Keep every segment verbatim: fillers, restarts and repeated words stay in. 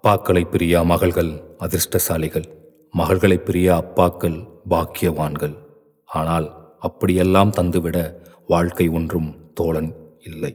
அப்பாக்களை பிரியா மகள்கள் அதிர்ஷ்டசாலிகள், மகள்களை பிரியா அப்பாக்கள் பாக்கியவான்கள். ஆனால் அப்படியெல்லாம் தந்துவிட வாழ்க்கை ஒன்றும் தோழன் இல்லை.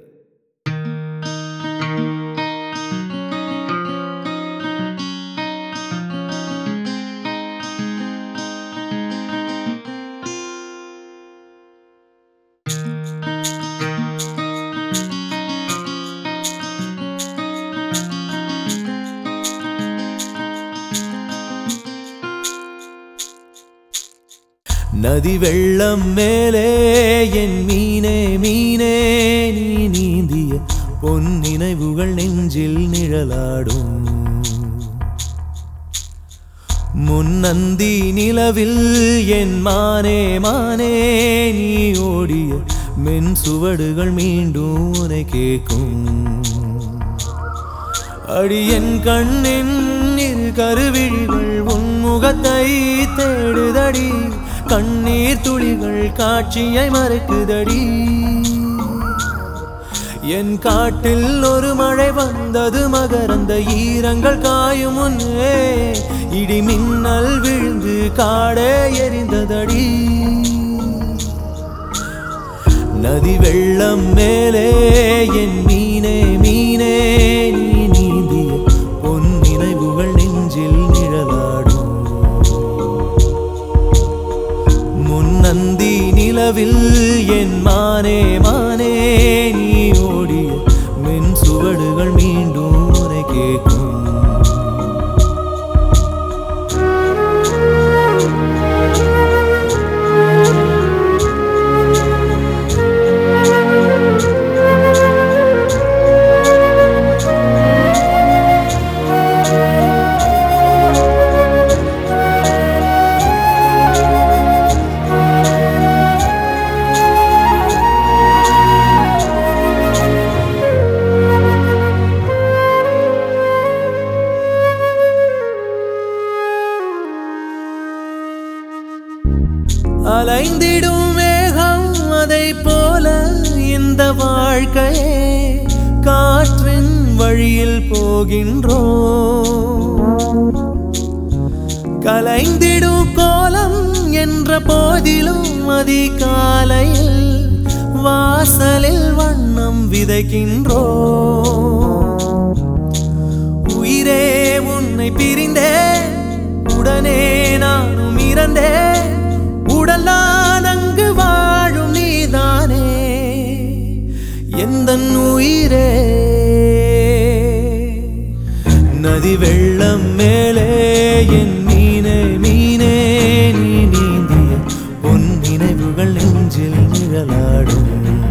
நதி வெள்ளம் மேலே என் மீனே மீனே நீ நீந்திய பொன் நினைவுகள் நெஞ்சில் நிழலாடும். முன்னந்தி நிலவில் என் மானே மானே நீ ஓடிய மென் சுவடுகள் மீண்டும் உனை கேட்கும். அடி என் கண்ணின் இரு கருவிழிகள் உன் முகத்தை தேடுதடி, கண்ணீர் துளிகள் காட்சியை மறைக்குதடி. என் காட்டில் ஒரு மழை வந்தது மகரந்த ஈரங்கள் காயும் முன்னே, இடி மின்னல் விழுந்து காடே எரிந்ததடி. நதி வெள்ளம் மேலே என் மீனே மீனே நீ நீந்திய பொன் நினைவுகள் நெஞ்சில் நிழலாடும். முன்னந்தி நிலவில் என் மானே மானே நீ ஓடிய மென் சுவடுகள் மீண்டும் உனை கேட்கும். அலைந்திடும் மேகம் அதை போல இந்த வாழ்க்கையே, காற்றின் வழியில் போகின்றோம். கலைந்திடும் கோலம் என்ற போதிலும் அதிகாலையில் வாசலில் வண்ணம் விதைக்கின்றோம். உயிரே உன்னை பிரிந்தேன், உடனே நானும் இறந்தேன். உடலான் அங்கு வாழும் நீதானே எந்தன் உயிரே. நதி வெள்ளம் மேலே என் மீனே மீனே நீ நீந்திய பொன் நினைவுகள் நெஞ்சில் நிழலாடும்.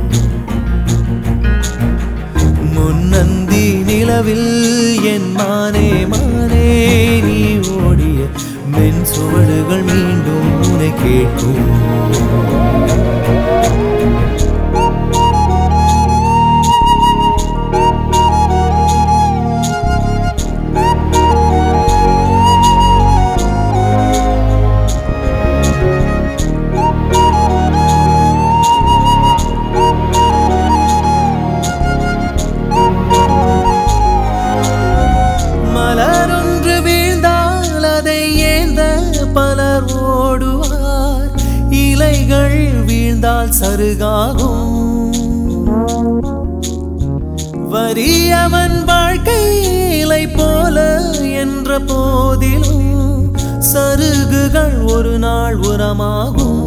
முன்னந்தி நிலவில் என் மானே மானே நீ ஓடிய மென் சுவடுகள் மீண்டும் உனை கேட்கும். மலரொன்று வீழ்ந்தால் அதை ஏந்த பலர் ஓடுவார், இலைகள் வீழ்ந்தால் சருகாகும். வறியவன் வாழ்க்கை இலை போல என்ற போதிலும் சருகுகள் ஒரு நாள் உரமாகும்.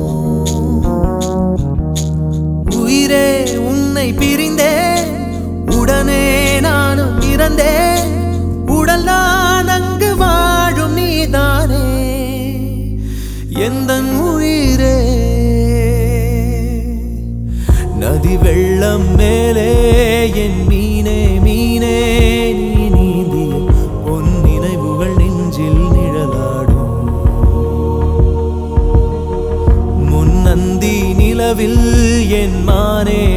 உயிரே உன்னை பிரிந்தேன், உடனே நானும் இறந்தேன். உடலான் அங்கு வாழும் நீதானே எந்தன் உயிரே. நதி வெள்ளம் மேலே என் மீனே மீனே நீ நீந்திய பொன் நினைவுகள் நெஞ்சில் நிழலாடும். முன்னந்தி நிலவில் என் மானே